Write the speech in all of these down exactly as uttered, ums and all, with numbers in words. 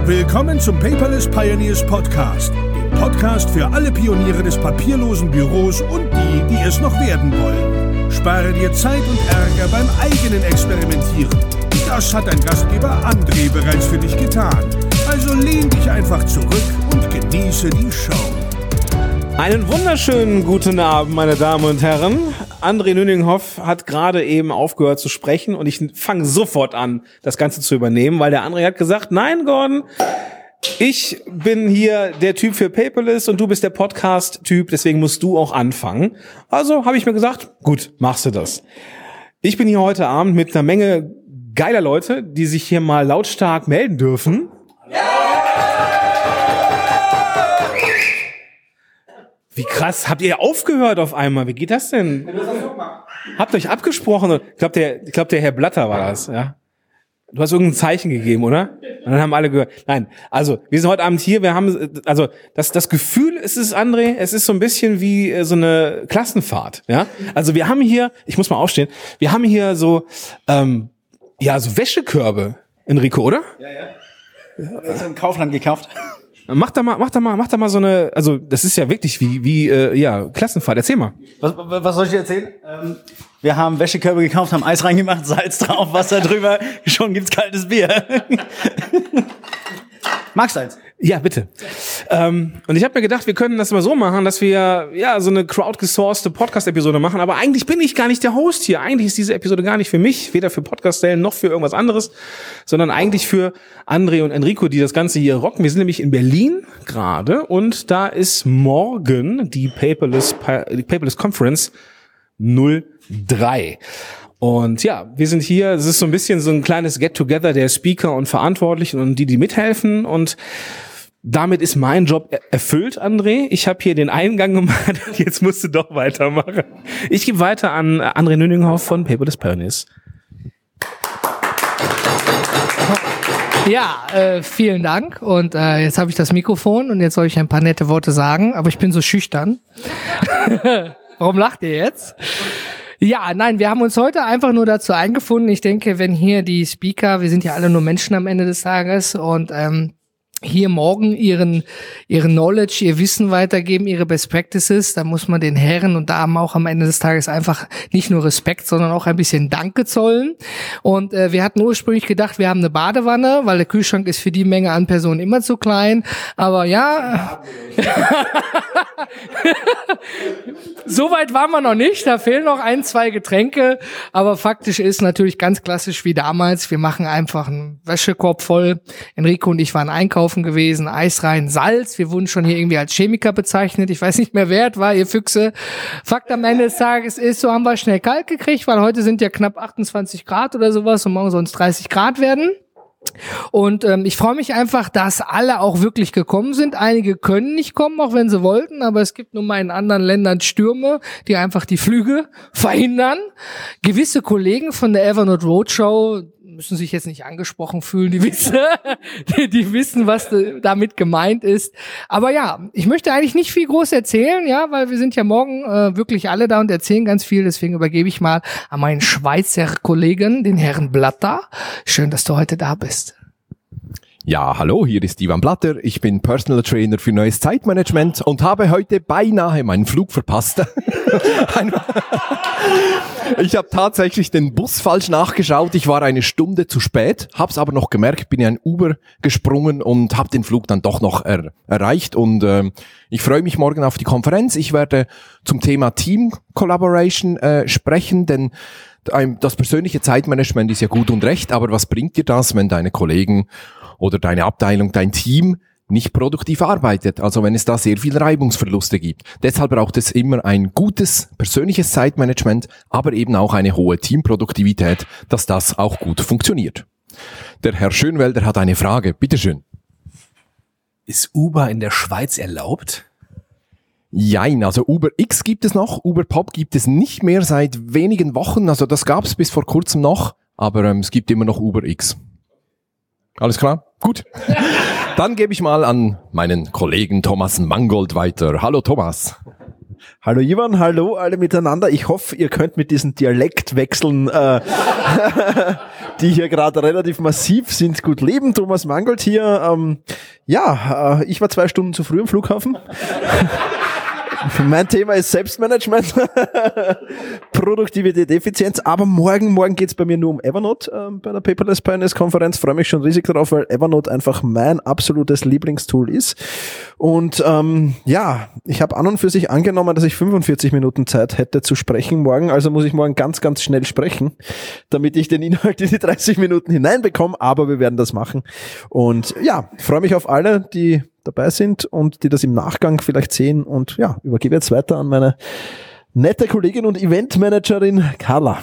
Willkommen zum Paperless Pioneers Podcast, dem Podcast für alle Pioniere des papierlosen Büros und die, die es noch werden wollen. Spare dir Zeit und Ärger beim eigenen Experimentieren. Das hat dein Gastgeber André bereits für dich getan. Also lehn dich einfach zurück und genieße die Show. Einen wunderschönen guten Abend, meine Damen und Herren. André Nüninghoff hat gerade eben aufgehört zu sprechen und ich fange sofort an, das Ganze zu übernehmen, weil der André hat gesagt, nein, Gordon, ich bin hier der Typ für Paperless und du bist der Podcast-Typ, deswegen musst du auch anfangen. Also habe ich mir gesagt, gut, machst du das. Ich bin hier heute Abend mit einer Menge geiler Leute, die sich hier mal lautstark melden dürfen. Wie krass, habt ihr aufgehört auf einmal? Wie geht das denn? Habt ihr euch abgesprochen? Ich glaube, der, ich glaub, der Herr Blatter war das, ja. Du hast irgendein Zeichen gegeben, oder? Und dann haben alle gehört. Nein, also, wir sind heute Abend hier, wir haben, also, das, das Gefühl ist es, André, es ist so ein bisschen wie äh, so eine Klassenfahrt, ja. Also, wir haben hier, ich muss mal aufstehen, wir haben hier so, ähm, ja, so Wäschekörbe, Enrico, oder? Ja, ja. Das ist im Kaufland gekauft. Mach da mal, mach da mal, mach da mal so eine, also das ist ja wirklich wie, wie äh, ja, Klassenfahrt. Erzähl mal. Was, was soll ich dir erzählen? Ähm, wir haben Wäschekörbe gekauft, haben Eis reingemacht, Salz drauf, Wasser drüber, schon gibt's kaltes Bier. Magst du eins? Ja, bitte. Ähm, und ich habe mir gedacht, wir können das mal so machen, dass wir ja so eine crowdgesourcete Podcast-Episode machen. Aber eigentlich bin ich gar nicht der Host hier. Eigentlich ist diese Episode gar nicht für mich, weder für Podcast-Stellen noch für irgendwas anderes, sondern eigentlich für André und Enrico, die das Ganze hier rocken. Wir sind nämlich in Berlin gerade und da ist morgen die Paperless, die Paperless Conference null drei. Und ja, wir sind hier, es ist so ein bisschen so ein kleines Get-Together der Speaker und Verantwortlichen und die, die mithelfen. Und damit ist mein Job erfüllt, André. Ich habe hier den Eingang gemacht, jetzt musst du doch weitermachen. Ich gebe weiter an André Nüninghoff von Paperless Pioneers. Ja, äh, vielen Dank. Und äh, jetzt habe ich das Mikrofon und jetzt soll ich ein paar nette Worte sagen, aber ich bin so schüchtern. Warum lacht ihr jetzt? Ja, nein, wir haben uns heute einfach nur dazu eingefunden. Ich denke, wenn hier die Speaker, wir sind ja alle nur Menschen am Ende des Tages und ähm, hier morgen ihren ihren Knowledge, ihr Wissen weitergeben, ihre Best Practices, da muss man den Herren und Damen auch am Ende des Tages einfach nicht nur Respekt, sondern auch ein bisschen Danke zollen. Und äh, wir hatten ursprünglich gedacht, wir haben eine Badewanne, weil der Kühlschrank ist für die Menge an Personen immer zu klein. Aber ja, so weit waren wir noch nicht. Da fehlen noch ein, zwei Getränke. Aber faktisch ist natürlich ganz klassisch wie damals. Wir machen einfach einen Wäschekorb voll. Enrico und ich waren einkaufen gewesen, Eis rein, Salz. Wir wurden schon hier irgendwie als Chemiker bezeichnet. Ich weiß nicht mehr, wer es war, ihr Füchse. Fakt am Ende des Tages ist, so haben wir schnell kalt gekriegt, weil heute sind ja knapp achtundzwanzig Grad oder sowas und morgen sollen es dreißig Grad werden. Und ähm, ich freue mich einfach, dass alle auch wirklich gekommen sind. Einige können nicht kommen, auch wenn sie wollten, aber es gibt nun mal in anderen Ländern Stürme, die einfach die Flüge verhindern. Gewisse Kollegen von der Evernote Roadshow müssen sich jetzt nicht angesprochen fühlen, die wissen, die, die wissen, was damit gemeint ist. Aber ja, ich möchte eigentlich nicht viel groß erzählen, ja, weil wir sind ja morgen äh, wirklich alle da und erzählen ganz viel. Deswegen übergebe ich mal an meinen Schweizer Kollegen, den Herrn Blatter. Schön, dass du heute da bist. Ja, hallo, hier ist Ivan Blatter. Ich bin Personal Trainer für neues Zeitmanagement und habe heute beinahe meinen Flug verpasst. Ich habe tatsächlich den Bus falsch nachgeschaut. Ich war eine Stunde zu spät, hab's aber noch gemerkt, bin in ein Uber gesprungen und habe den Flug dann doch noch er- erreicht. Und äh, ich freue mich morgen auf die Konferenz. Ich werde zum Thema Team Collaboration äh, sprechen, denn das persönliche Zeitmanagement ist ja gut und recht, aber was bringt dir das, wenn deine Kollegen oder deine Abteilung, dein Team nicht produktiv arbeitet, also wenn es da sehr viel Reibungsverluste gibt. Deshalb braucht es immer ein gutes persönliches Zeitmanagement, aber eben auch eine hohe Teamproduktivität, dass das auch gut funktioniert. Der Herr Schönwelder hat eine Frage, bitteschön. Ist Uber in der Schweiz erlaubt? Jein, also Uber X gibt es noch, Uber Pop gibt es nicht mehr seit wenigen Wochen, also das gab es bis vor kurzem noch, aber ähm, es gibt immer noch Uber X. Alles klar? Gut. Dann gebe ich mal an meinen Kollegen Thomas Mangold weiter. Hallo Thomas. Hallo Ivan, hallo alle miteinander. Ich hoffe, ihr könnt mit diesen Dialektwechseln, äh, die hier gerade relativ massiv sind, gut leben. Thomas Mangold hier. Ähm, ja, äh, ich war zwei Stunden zu früh am Flughafen. Mein Thema ist Selbstmanagement, Produktivität, Effizienz, aber morgen, morgen geht's bei mir nur um Evernote äh, bei der Paperless Pioneers Konferenz. Freue mich schon riesig darauf, weil Evernote einfach mein absolutes Lieblingstool ist. Und ähm, ja, ich habe an und für sich angenommen, dass ich fünfundvierzig Minuten Zeit hätte zu sprechen morgen, also muss ich morgen ganz, ganz schnell sprechen, damit ich den Inhalt in die dreißig Minuten hineinbekomme, aber wir werden das machen. Und ja, freue mich auf alle, die dabei sind und die das im Nachgang vielleicht sehen und ja, übergebe jetzt weiter an meine nette Kollegin und Eventmanagerin Carla.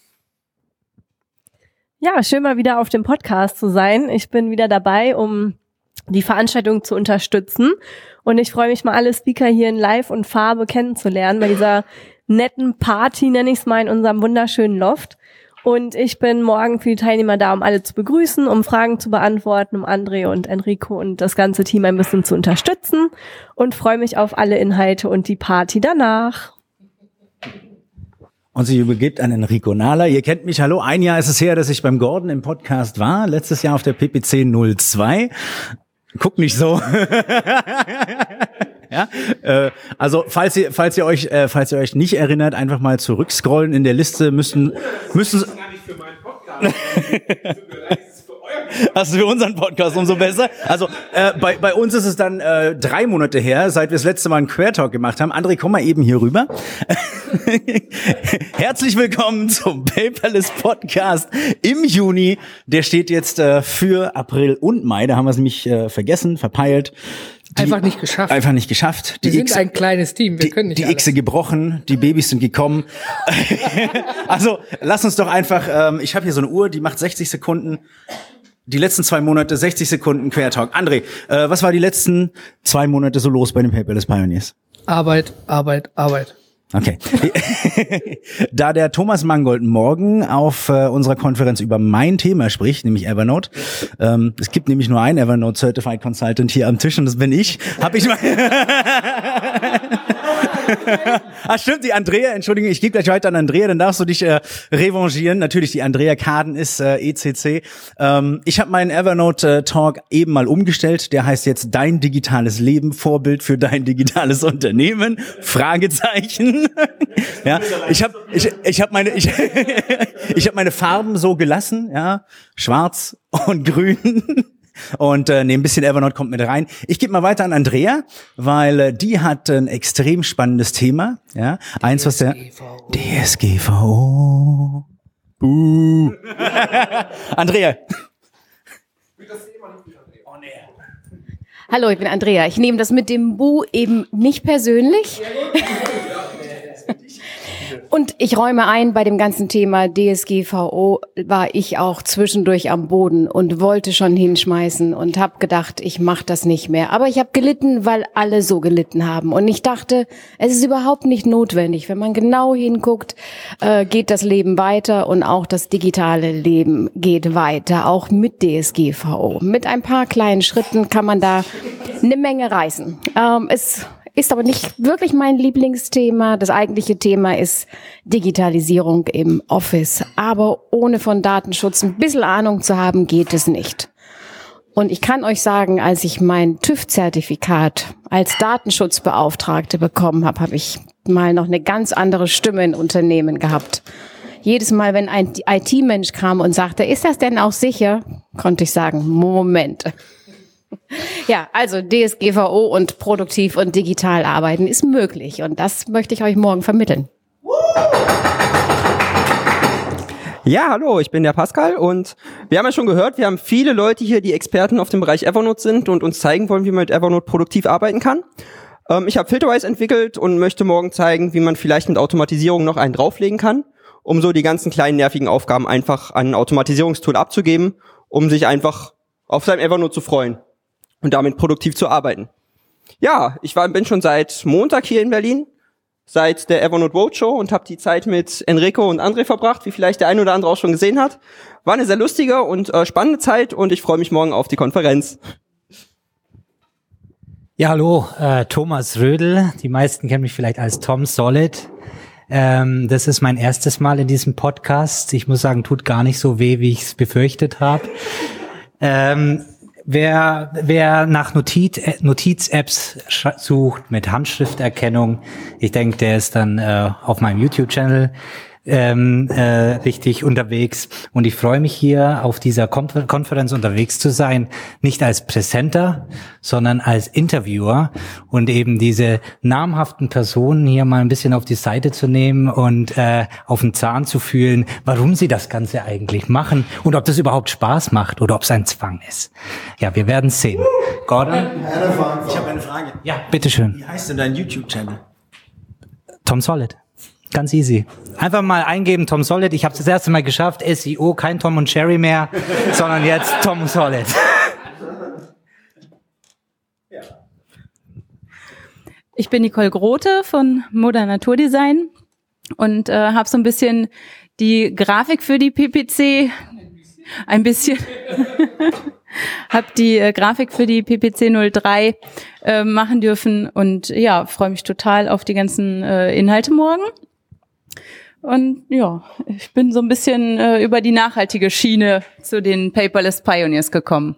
Ja, schön mal wieder auf dem Podcast zu sein. Ich bin wieder dabei, um die Veranstaltung zu unterstützen und ich freue mich mal, alle Speaker hier in Live und Farbe kennenzulernen bei dieser netten Party, nenne ich es mal, in unserem wunderschönen Loft. Und ich bin morgen für die Teilnehmer da, um alle zu begrüßen, um Fragen zu beantworten, um André und Enrico und das ganze Team ein bisschen zu unterstützen und freue mich auf alle Inhalte und die Party danach. Und sie übergibt an Enrico Nahler. Ihr kennt mich, hallo, ein Jahr ist es her, dass ich beim Gordon im Podcast war, letztes Jahr auf der P P C null zwei. Guck nicht so. Ja, äh, also falls ihr falls ihr euch äh, falls ihr euch nicht erinnert, einfach mal zurückscrollen in der Liste, müssen müssen Also für unseren Podcast umso besser. Also äh, bei bei uns ist es dann äh, drei Monate her, seit wir das letzte Mal einen Queer Talk gemacht haben. André, komm mal eben hier rüber. Herzlich willkommen zum Paperless Podcast im Juni. Der steht jetzt äh, für April und Mai. Da haben wir es nämlich äh, vergessen, verpeilt. Die, einfach nicht geschafft. Einfach nicht geschafft. Die wir sind X, ein kleines Team, wir die, können nicht Die alles. Xe gebrochen, die Babys sind gekommen. Also lass uns doch einfach, ähm, ich habe hier so eine Uhr, die macht sechzig Sekunden. Die letzten zwei Monate, sechzig Sekunden Queer Talk. André, äh, was war die letzten zwei Monate so los bei den Paperless Pioneers? Arbeit, Arbeit, Arbeit. Okay. Da der Thomas Mangold morgen auf äh, unserer Konferenz über mein Thema spricht, nämlich Evernote. Ähm, es gibt nämlich nur einen Evernote Certified Consultant hier am Tisch und das bin ich. Hab ich mal. Ah, stimmt, die Andrea, Entschuldigung, ich gebe gleich weiter an Andrea, dann darfst du dich äh, revanchieren. Natürlich, die Andrea Kaden ist äh, E C C. Ähm, ich habe meinen Evernote äh, Talk eben mal umgestellt. Der heißt jetzt Dein digitales Leben, Vorbild für dein digitales Unternehmen? Fragezeichen. Ja, ich habe ich, ich hab meine ich, ich hab meine Farben so gelassen, ja, schwarz und grün. Und äh, nee, ein bisschen Evernote kommt mit rein. Ich gebe mal weiter an Andrea, weil äh, die hat ein extrem spannendes Thema. Ja, eins, was der D S G V O. Buh. Andrea. Hallo, ich bin Andrea. Ich nehme das mit dem Bu eben nicht persönlich. Und ich räume ein, bei dem ganzen Thema D S G V O war ich auch zwischendurch am Boden und wollte schon hinschmeißen und habe gedacht, ich mache das nicht mehr. Aber ich habe gelitten, weil alle so gelitten haben. Und ich dachte, es ist überhaupt nicht notwendig. Wenn man genau hinguckt, äh, geht das Leben weiter und auch das digitale Leben geht weiter, auch mit D S G V O. Mit ein paar kleinen Schritten kann man da eine Menge reißen. Ähm, es ist aber nicht wirklich mein Lieblingsthema. Das eigentliche Thema ist Digitalisierung im Office. Aber ohne von Datenschutz ein bisschen Ahnung zu haben, geht es nicht. Und ich kann euch sagen, als ich mein TÜV-Zertifikat als Datenschutzbeauftragte bekommen habe, habe ich mal noch eine ganz andere Stimme in Unternehmen gehabt. Jedes Mal, wenn ein I T-Mensch kam und sagte, ist das denn auch sicher, konnte ich sagen, Moment. Ja, also D S G V O und produktiv und digital arbeiten ist möglich und das möchte ich euch morgen vermitteln. Ja, hallo, ich bin der Pascal und wir haben ja schon gehört, wir haben viele Leute hier, die Experten auf dem Bereich Evernote sind und uns zeigen wollen, wie man mit Evernote produktiv arbeiten kann. Ähm, ich habe Filterwise entwickelt und möchte morgen zeigen, wie man vielleicht mit Automatisierung noch einen drauflegen kann, um so die ganzen kleinen nervigen Aufgaben einfach an ein Automatisierungstool abzugeben, um sich einfach auf seinem Evernote zu freuen und damit produktiv zu arbeiten. Ja, ich war, bin schon seit Montag hier in Berlin, seit der Evernote Roadshow und habe die Zeit mit Enrico und André verbracht, wie vielleicht der ein oder andere auch schon gesehen hat. War eine sehr lustige und äh, spannende Zeit und ich freue mich morgen auf die Konferenz. Ja, hallo, äh, Thomas Rödel. Die meisten kennen mich vielleicht als Tom Solid. Ähm, das ist mein erstes Mal in diesem Podcast. Ich muss sagen, tut gar nicht so weh, wie ich es befürchtet habe. Ähm, wer, wer nach Notiz, äh, Notiz-Apps sucht mit Handschrifterkennung, ich denke, der ist dann äh, auf meinem YouTube-Channel ähm, äh, richtig unterwegs. Und ich freue mich hier auf dieser Konfer- Konferenz unterwegs zu sein, nicht als Präsenter, sondern als Interviewer und eben diese namhaften Personen hier mal ein bisschen auf die Seite zu nehmen und äh, auf den Zahn zu fühlen, warum sie das Ganze eigentlich machen und ob das überhaupt Spaß macht oder ob es ein Zwang ist. Ja, wir werden sehen. Gordon? Ich habe eine Frage. Ja, bitteschön. Wie heißt denn dein YouTube-Channel? Tom Solid. Ganz easy. Einfach mal eingeben, Tom Solid. Ich habe es das erste Mal geschafft. S E O, kein Tom und Jerry mehr, sondern jetzt Tom Solid. Ich bin Nicole Grote von Moda Naturdesign und äh, habe so ein bisschen die Grafik für die P P C, ein bisschen, habe die äh, Grafik für die P P C null drei äh, machen dürfen und ja, freue mich total auf die ganzen äh, Inhalte morgen. Und ja, ich bin so ein bisschen äh, über die nachhaltige Schiene zu den Paperless Pioneers gekommen.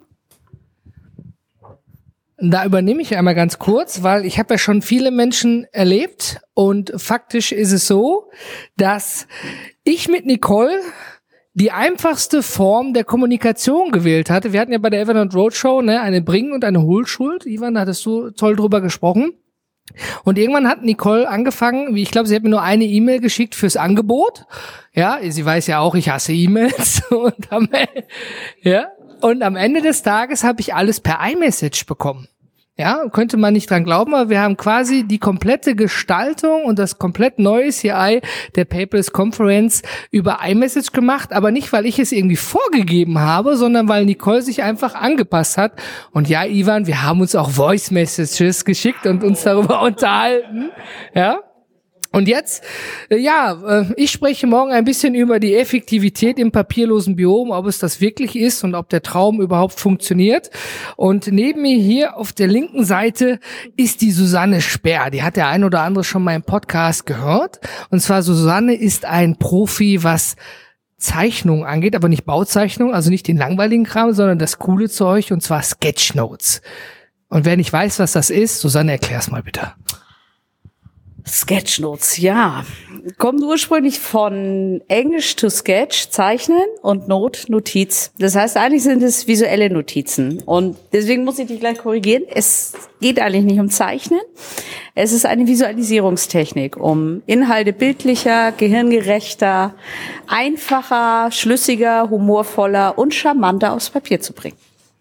Da übernehme ich einmal ganz kurz, weil ich habe ja schon viele Menschen erlebt und faktisch ist es so, dass ich mit Nicole die einfachste Form der Kommunikation gewählt hatte. Wir hatten ja bei der Evernote Roadshow ne, eine Bring- und eine Hohlschuld. Ivan, da hattest du toll drüber gesprochen. Und irgendwann hat Nicole angefangen, ich glaube, sie hat mir nur eine E-Mail geschickt fürs Angebot. Ja, sie weiß ja auch, ich hasse E-Mails. Und am, ja, und am Ende des Tages habe ich alles per iMessage bekommen. Ja, könnte man nicht dran glauben, aber wir haben quasi die komplette Gestaltung und das komplett neue C I der Paperless Conference über iMessage gemacht, aber nicht, weil ich es irgendwie vorgegeben habe, sondern weil Nicole sich einfach angepasst hat. Und ja, Ivan, wir haben uns auch Voice Messages geschickt und uns darüber unterhalten. Ja. Und jetzt, äh, ja, äh, ich spreche morgen ein bisschen über die Effektivität im papierlosen Büro, ob es das wirklich ist und ob der Traum überhaupt funktioniert. Und neben mir hier auf der linken Seite ist die Susanne Sperr. Die hat der ein oder andere schon mal im Podcast gehört. Und zwar Susanne ist ein Profi, was Zeichnung angeht, aber nicht Bauzeichnung, also nicht den langweiligen Kram, sondern das coole Zeug, und zwar Sketchnotes. Und wer nicht weiß, was das ist, Susanne, erklär's mal bitte. Sketchnotes, ja. Kommt ursprünglich von Englisch to Sketch, Zeichnen, und Note, Notiz. Das heißt, eigentlich sind es visuelle Notizen. Und deswegen muss ich dich gleich korrigieren. Es geht eigentlich nicht um Zeichnen. Es ist eine Visualisierungstechnik, um Inhalte bildlicher, gehirngerechter, einfacher, schlüssiger, humorvoller und charmanter aufs Papier zu bringen.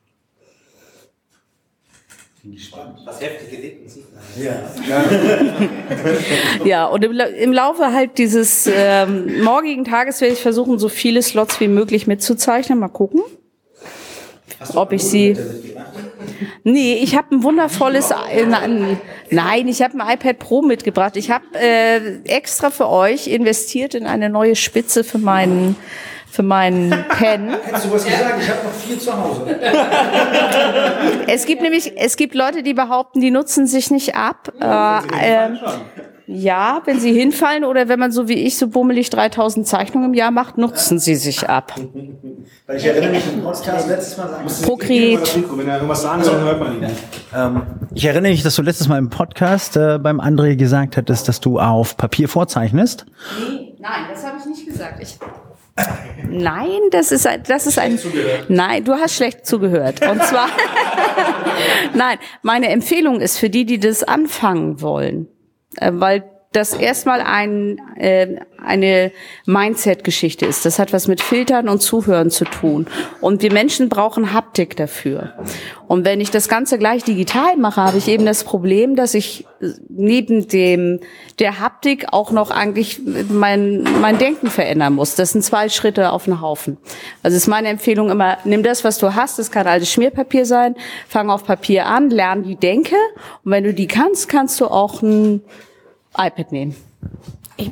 Was heftige Lippen sieht man. Ja. Ja, und im, im Laufe halt dieses ähm, morgigen Tages werde ich versuchen, so viele Slots wie möglich mitzuzeichnen. Mal gucken, ob ich sie... Nee, ich habe ein wundervolles... Äh, nein, ich habe ein iPad Pro mitgebracht. Ich habe äh, extra für euch investiert in eine neue Spitze für meinen... für meinen Pen. Hättest du was gesagt? Ich habe noch vier zu Hause. Es gibt nämlich, es gibt Leute, die behaupten, die nutzen sich nicht ab. Ja, äh, äh, ja, wenn sie hinfallen oder wenn man so wie ich so bummelig dreitausend Zeichnungen im Jahr macht, nutzen sie sich ab. Weil ich erinnere mich im Podcast letztes Mal sagen. Procreate. Wenn er irgendwas sagen soll, hört man ihn. Ähm, ich erinnere mich, dass du letztes Mal im Podcast äh, beim André gesagt hattest, dass du auf Papier vorzeichnest. Nee, nein, das habe ich nicht gesagt. Ich Nein, das ist ein, das ist ein, nein, du hast schlecht zugehört. Und zwar, nein, meine Empfehlung ist für die, die das anfangen wollen, äh, weil das erstmal ein, äh, eine Mindset-Geschichte ist. Das hat was mit Filtern und Zuhören zu tun. Und wir Menschen brauchen Haptik dafür. Und wenn ich das Ganze gleich digital mache, habe ich eben das Problem, dass ich neben dem der Haptik auch noch eigentlich mein mein Denken verändern muss. Das sind zwei Schritte auf einen Haufen. Also ist meine Empfehlung immer, nimm das, was du hast. Das kann altes Schmierpapier sein. Fang auf Papier an, lern die Denke. Und wenn du die kannst, kannst du auch ein iPad nehmen.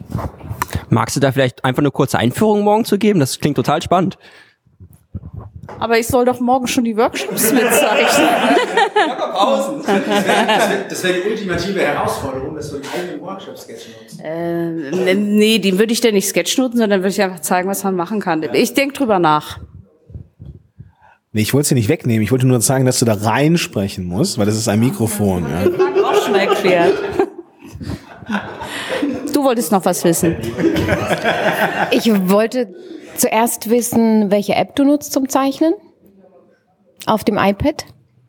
Magst du da vielleicht einfach eine kurze Einführung morgen zu geben? Das klingt total spannend. Aber ich soll doch morgen schon die Workshops mitzeichnen. Pausen. Das wäre das wär die ultimative Herausforderung, dass du einen eigenen Workshop sketchnoten. Äh, nee, den würde ich denn nicht sketchnoten, sondern würde ich einfach zeigen, was man machen kann. Ich denke drüber nach. Nee, ich wollte es dir nicht wegnehmen. Ich wollte nur sagen, dass du da reinsprechen musst, weil das ist ein Mikrofon. Ja. Auch schon erklärt. Du wolltest noch was wissen. Ich wollte zuerst wissen, welche App du nutzt zum Zeichnen. Auf dem iPad.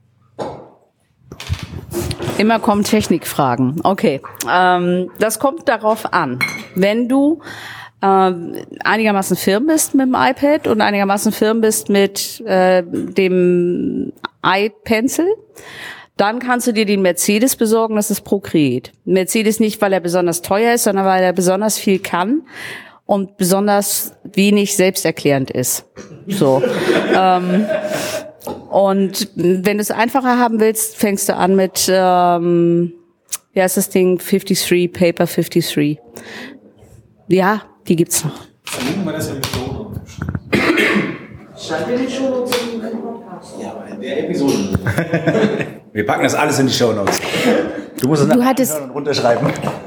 Immer kommen Technikfragen. Okay, ähm, das kommt darauf an. Wenn du ähm, einigermaßen firm bist mit dem iPad und einigermaßen firm bist mit äh, dem iPencil, dann kannst du dir den Mercedes besorgen, das ist Procreate. Mercedes nicht, weil er besonders teuer ist, sondern weil er besonders viel kann und besonders wenig selbsterklärend ist. So. ähm, und wenn du es einfacher haben willst, fängst du an mit, ähm, wie heißt das Ding, fünfunddreißig, Paper fünfunddreißig. Ja, die gibt's noch. Verlinken wir das in den Shownotes. Schreiben wir den Shownotes in den Podcast? Ja, aber in der Episode. Wir packen das alles in die Shownotes. Du musst es Du nachher hattest- anhören und runterschreiben.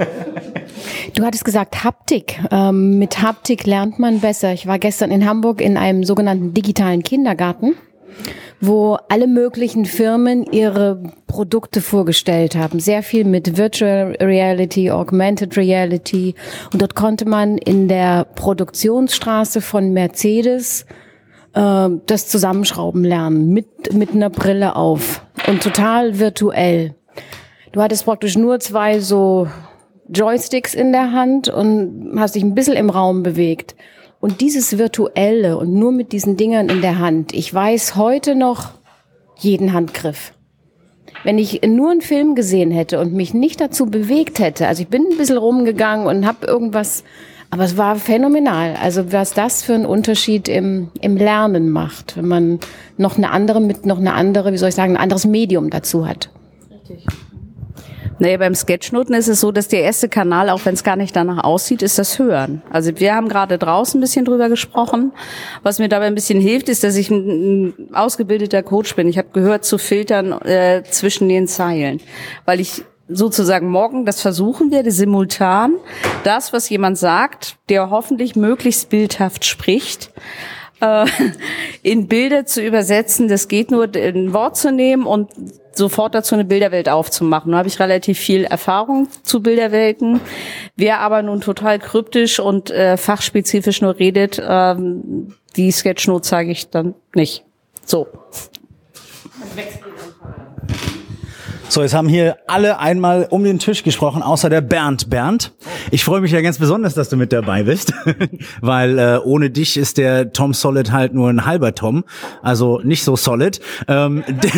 Du hattest gesagt Haptik. Ähm, mit Haptik lernt man besser. Ich war gestern in Hamburg in einem sogenannten digitalen Kindergarten, wo alle möglichen Firmen ihre Produkte vorgestellt haben. Sehr viel mit Virtual Reality, Augmented Reality. Und dort konnte man in der Produktionsstraße von Mercedes äh, das Zusammenschrauben lernen, mit, mit einer Brille auf. Und total virtuell. Du hattest praktisch nur zwei so Joysticks in der Hand und hast dich ein bisschen im Raum bewegt. Und dieses Virtuelle und nur mit diesen Dingern in der Hand, ich weiß heute noch jeden Handgriff. Wenn ich nur einen Film gesehen hätte und mich nicht dazu bewegt hätte, also ich bin ein bisschen rumgegangen und habe irgendwas, aber es war phänomenal. Also was das für einen Unterschied im, im Lernen macht, wenn man noch eine andere, mit noch eine andere, wie soll ich sagen, ein anderes Medium dazu hat. Richtig. Naja, beim Sketchnoten ist es so, dass der erste Kanal, auch wenn es gar nicht danach aussieht, ist das Hören. Also wir haben gerade draußen ein bisschen drüber gesprochen. Was mir dabei ein bisschen hilft, ist, dass ich ein, ein ausgebildeter Coach bin. Ich habe gehört zu filtern äh, zwischen den Zeilen, weil ich sozusagen morgen das versuchen werde, simultan das, was jemand sagt, der hoffentlich möglichst bildhaft spricht, äh, in Bilder zu übersetzen. Das geht nur, ein Wort zu nehmen und sofort dazu eine Bilderwelt aufzumachen. Da habe ich relativ viel Erfahrung zu Bilderwelten. Wer aber nun total kryptisch und äh, fachspezifisch nur redet, ähm, die Sketchnote zeige ich dann nicht. So. So, jetzt haben hier alle einmal um den Tisch gesprochen, außer der Bernd. Bernd, ich freue mich ja ganz besonders, dass du mit dabei bist, weil äh, ohne dich ist der Tom Solid halt nur ein halber Tom, also nicht so solid. Ähm,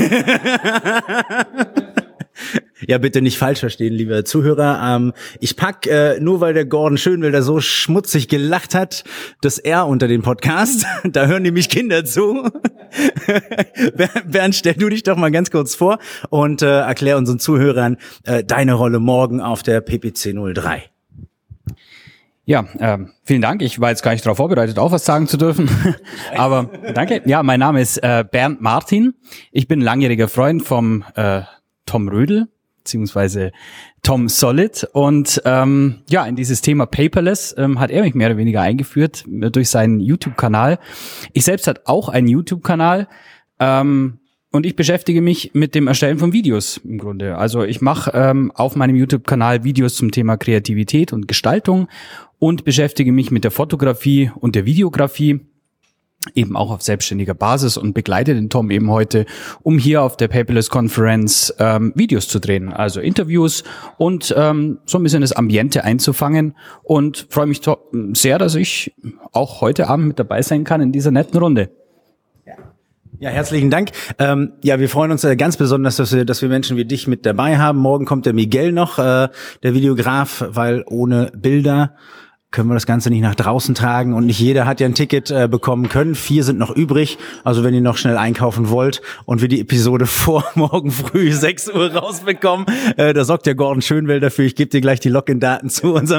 Ja, bitte nicht falsch verstehen, liebe Zuhörer. Ähm, ich pack, äh, nur weil der Gordon Schönwelder so schmutzig gelacht hat, das R unter den Podcast. Da hören nämlich Kinder zu. Bernd, stell du dich doch mal ganz kurz vor und äh, erklär unseren Zuhörern äh, deine Rolle morgen auf der P P C null drei. Ja, äh, vielen Dank. Ich war jetzt gar nicht darauf vorbereitet, auch was sagen zu dürfen. Aber danke. Ja, mein Name ist äh, Bernd Martin. Ich bin langjähriger Freund vom äh, Tom Rödel, beziehungsweise Tom Solid. Und ähm, ja, in dieses Thema Paperless ähm, hat er mich mehr oder weniger eingeführt äh, durch seinen YouTube-Kanal. Ich selbst hat auch einen YouTube-Kanal. Ähm, Und ich beschäftige mich mit dem Erstellen von Videos im Grunde. Also ich mache ähm, auf meinem YouTube-Kanal Videos zum Thema Kreativität und Gestaltung und beschäftige mich mit der Fotografie und der Videografie, eben auch auf selbstständiger Basis, und begleite den Tom eben heute, um hier auf der Paperless-Konferenz ähm, Videos zu drehen, also Interviews und ähm, so ein bisschen das Ambiente einzufangen, und freue mich to- sehr, dass ich auch heute Abend mit dabei sein kann in dieser netten Runde. Ja, herzlichen Dank. Ähm, ja, wir freuen uns äh, ganz besonders, dass wir, dass wir Menschen wie dich mit dabei haben. Morgen kommt der Miguel noch, äh, der Videograf, weil ohne Bilder können wir das Ganze nicht nach draußen tragen und nicht jeder hat ja ein Ticket äh, bekommen können. Vier sind noch übrig, also wenn ihr noch schnell einkaufen wollt und wir die Episode vor morgen früh sechs Uhr rausbekommen, äh, da sorgt der Gordon Schönwell dafür. Ich gebe dir gleich die Login-Daten zu unserem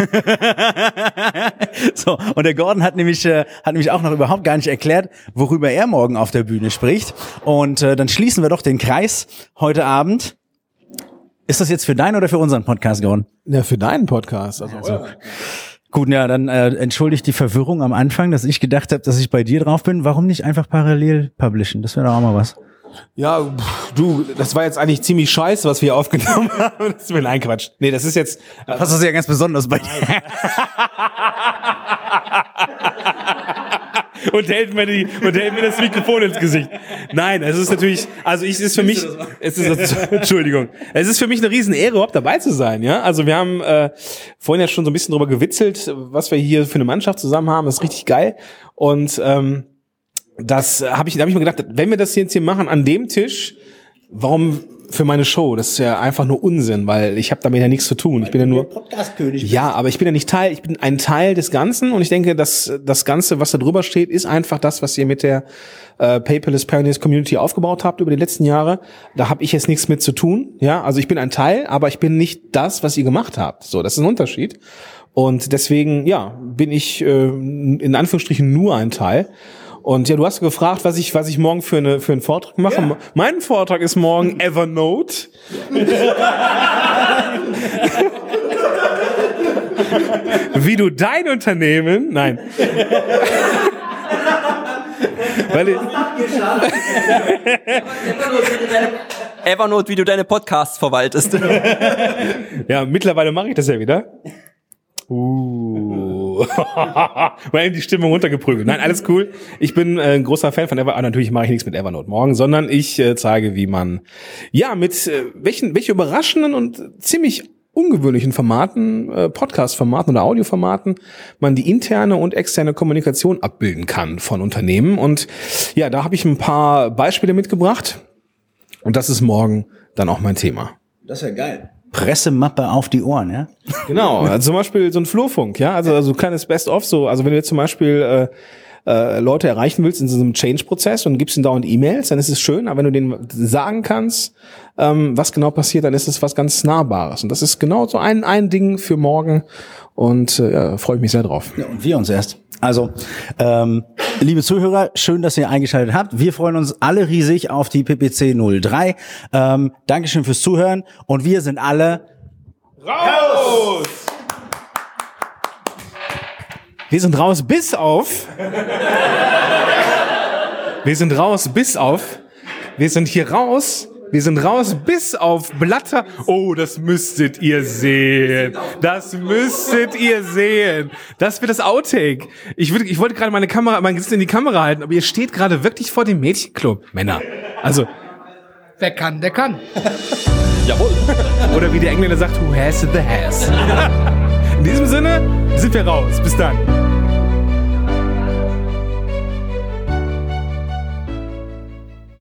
so, und der Gordon hat nämlich äh, hat nämlich auch noch überhaupt gar nicht erklärt, worüber er morgen auf der Bühne spricht. Und äh, dann schließen wir doch den Kreis heute Abend. Ist das jetzt für deinen oder für unseren Podcast, Gordon? Ja, für deinen Podcast. Also, also gut, ja, dann äh, entschuldigt die Verwirrung am Anfang, dass ich gedacht habe, dass ich bei dir drauf bin. Warum nicht einfach parallel publishen? Das wäre doch auch mal was. Ja, pff, du, das war jetzt eigentlich ziemlich scheiße, was wir aufgenommen haben. Das ist mir ein Quatsch. Nee, das ist jetzt... Da passt das ja ganz besonders bei dir. Und hält mir die, und hält mir das Mikrofon ins Gesicht. Nein, es ist natürlich, also ich, es ist für mich, es ist, Entschuldigung, es ist für mich eine riesen Ehre, überhaupt dabei zu sein, ja. Also wir haben äh, vorhin ja schon so ein bisschen drüber gewitzelt, was wir hier für eine Mannschaft zusammen haben. Das ist richtig geil. Und ähm, das habe ich, da habe ich mir gedacht, wenn wir das jetzt hier machen an dem Tisch, warum für meine Show? Das ist ja einfach nur Unsinn, weil ich habe damit ja nichts zu tun. Ich bin ja nur Podcast-König. Ja, aber ich bin ja nicht Teil, ich bin ein Teil des Ganzen und ich denke, dass das Ganze, was da drüber steht, ist einfach das, was ihr mit der äh, Paperless Pioneers Community aufgebaut habt über die letzten Jahre. Da habe ich jetzt nichts mit zu tun. Ja, also ich bin ein Teil, aber ich bin nicht das, was ihr gemacht habt. So, das ist ein Unterschied. Und deswegen, ja, bin ich äh, in Anführungsstrichen nur ein Teil. Und ja, du hast gefragt, was ich, was ich morgen für eine, für einen Vortrag mache. Ja. Mein Vortrag ist morgen Evernote. Wie du dein Unternehmen, nein. Weil ich, Evernote, wie du deine Podcasts verwaltest. Ja, mittlerweile mache ich das ja wieder. Uh. Mal die Stimmung runtergeprügelt. Nein, alles cool. Ich bin äh, ein großer Fan von Evernote. Natürlich mache ich nichts mit Evernote morgen, sondern ich äh, zeige, wie man, ja, mit äh, welchen, welche überraschenden und ziemlich ungewöhnlichen Formaten, äh, Podcast-Formaten oder Audioformaten, man die interne und externe Kommunikation abbilden kann von Unternehmen. Und ja, da habe ich ein paar Beispiele mitgebracht. Und das ist morgen dann auch mein Thema. Das ist ja geil. Pressemappe auf die Ohren, ja? Genau, also zum Beispiel so ein Flurfunk, ja, also, also ein kleines Best-of, so, also wenn du jetzt zum Beispiel äh, äh, Leute erreichen willst in so einem Change-Prozess und gibst ihnen dauernd E-Mails, dann ist es schön, aber wenn du denen sagen kannst, ähm, was genau passiert, dann ist es was ganz Nahbares. Und das ist genau so ein, ein Ding für morgen und äh, ja, freue ich mich sehr drauf. Ja, und wir uns erst. Also, ähm, liebe Zuhörer, schön, dass ihr eingeschaltet habt. Wir freuen uns alle riesig auf die P P C null drei. Ähm, Dankeschön fürs Zuhören und wir sind alle raus! Wir sind raus bis auf... Wir sind raus bis auf... Wir sind hier raus... Wir sind raus bis auf Blatter. Oh, das müsstet ihr sehen. Das müsstet ihr sehen. Das wird das Outtake. Ich, würde, ich wollte gerade meine Kamera, mein Gesicht in die Kamera halten, aber ihr steht gerade wirklich vor dem Mädchenclub, Männer. Also. Wer kann, der kann. Jawohl. Oder wie der Engländer sagt, who has the has. In diesem Sinne sind wir raus. Bis dann.